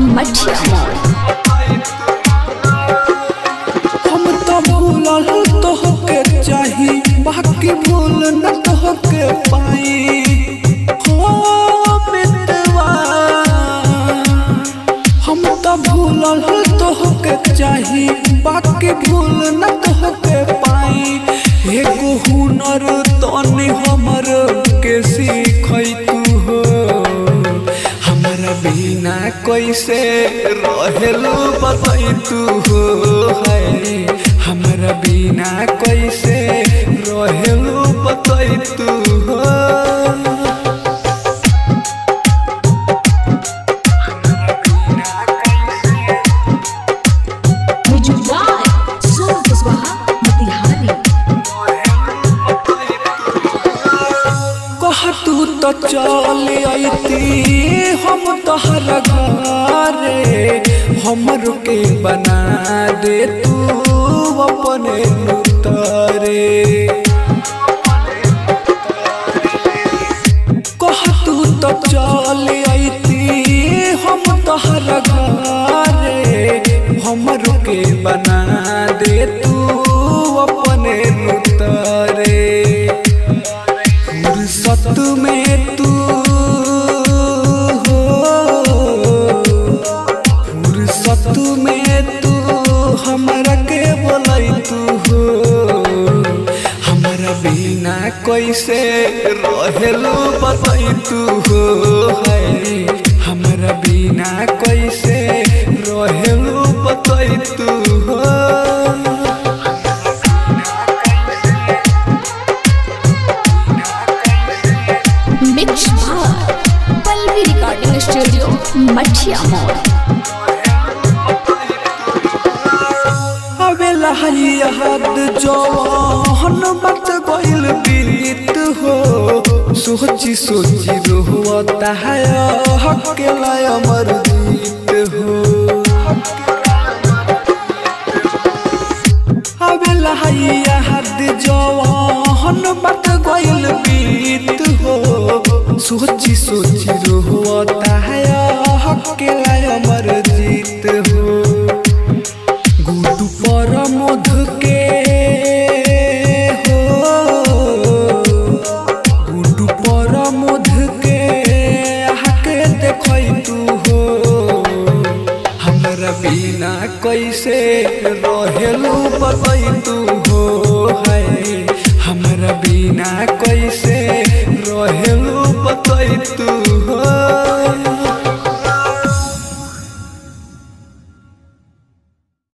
मठिया मोड़। हम तो भूलल तोहके चाही, बाकी भूल न तोहके पाई हो मितवा। हम तो भूलल तोहके चाही, बाकी भूल न तोहके पाई। एगो हुनर तनी हमर के सीखई तू हो, हमरा बिना कैसे रहेलू बताई तू हो। है हमरा बिना कैसे रहेलू बताई तू हो। तू तो चल आईती हम तोहरा घरे, हमरो के बना दे तू अपने उतरे। कह तू तो चल आईती हम तोहरा घरे, हमरो के बना दे तू अपने उतरे। फुर्सत में तू हो, फुर्सत में तू हमरा के बोलाई तू हो। हमरा बिना कैसे रहेलू बताई तू हो। है हमरा बिना कैसे रहेलू बताई तू हो। पल्लवी रिकॉर्डिंग स्टूडियो मठिया मोड़। अबेला याद जवान बच गइल बीत हो, सोची सोची रोता है अकेला अमर जीत हो। अबेला याद जवान बच गइल बीत हो, सोची सोची रोता है अकेला अमर जीत हो। गुडू पर मध के हो, गुडू पर मध के आके देखई तू हो। हमरा बिना कैसे रहेलू बताई तू हो। है हमरा बिना कैसे रहेलू बताई तू।